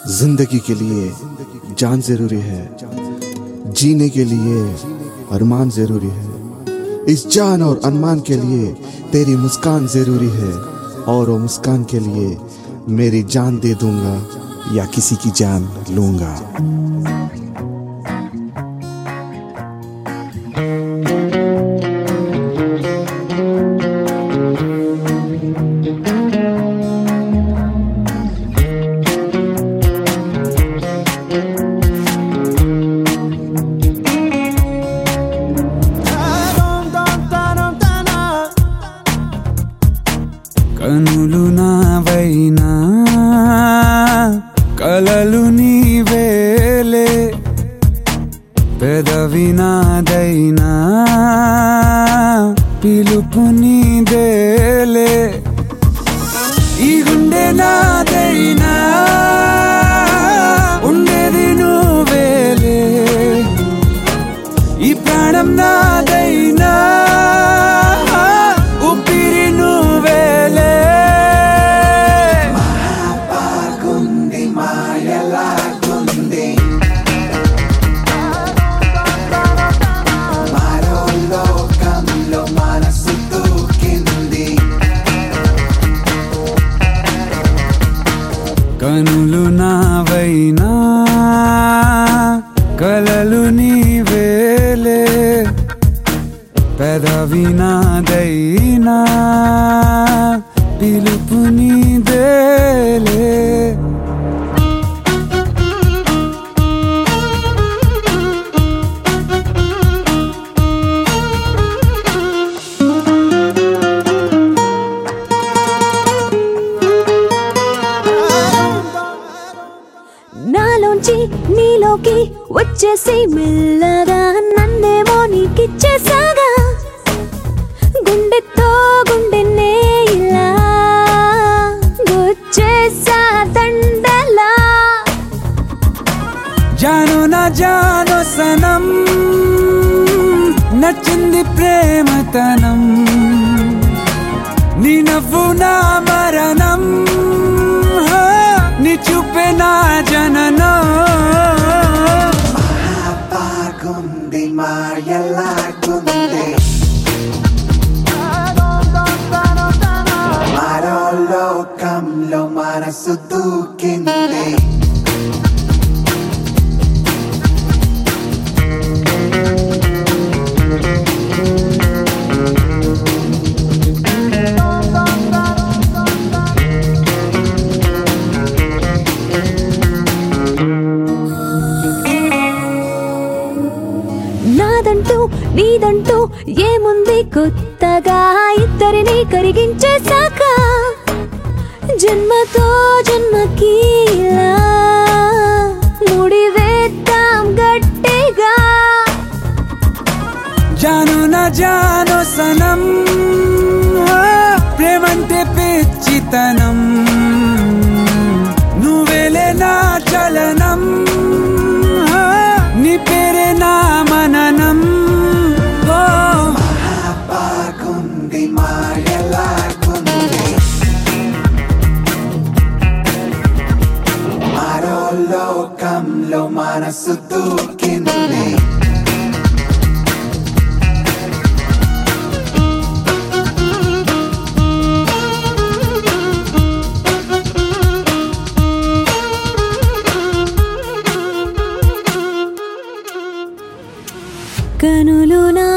जिंदगी के लिए जान जरूरी है, जीने के लिए अरमान जरूरी है। इस जान और अरमान के लिए तेरी मुस्कान जरूरी है, और वो मुस्कान के लिए मेरी जान दे दूंगा या किसी की जान लूंगा। కనులు నావైనా కలలు నీవేలే, పెదవి నాదైనా పిలుపు నీదేలే, ఈ గుండె నాదైనా ఉండేది నువ్వేలే, ఈ ప్రాణం నాదైనా ఊపిరి నువ్వేలే. బాగుంది మాయలాగుంది, మరో లోకంలో మనసు దూకింది. కనులు నావైనా కలలు నీవేలే, పెదవి నాదైనా పిలుపు నీదేలే. నాలోంచి నీలోకి వచ్చేసి మెల్లగా నన్నేమో నీకిచ్చేసాగా, గుండెతో గుండెనే ఇలా గుచ్చేసా దండలా. జాను నా జాను సనం, నచ్చింది ప్రేమతనం, నీ నవ్వు నా మరణం, నీ చూపే నా జననం. బాగుంది మాయలాగుంది, మరో లోకంలో మనసు దూకింది. నాదంటూ నీదంటూ ఏముంది కొత్తగా, ఇద్దరిని కరిగించేశాక జన్మతో జన్మకి ఇలా ముడివేద్దాం గట్టిగా. జాను నా జాను సనం, ప్రేమంటే పిచ్చితనం, నువ్వేలే నా చలనం, నీ పేరే నా మననం. బాగుంది మాయలాగుంది, మరో లోకంలో మనసు దూకింది. కనులు నా